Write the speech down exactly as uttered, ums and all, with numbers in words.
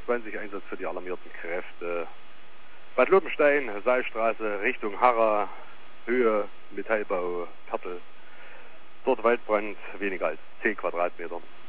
vierundzwanzig, Einsatz für die alarmierten Kräfte. Bad Lobenstein, Seilstraße, Richtung Harra, Höhe, Metallbau, Pertel. Dort Waldbrand, weniger als zehn Quadratmeter.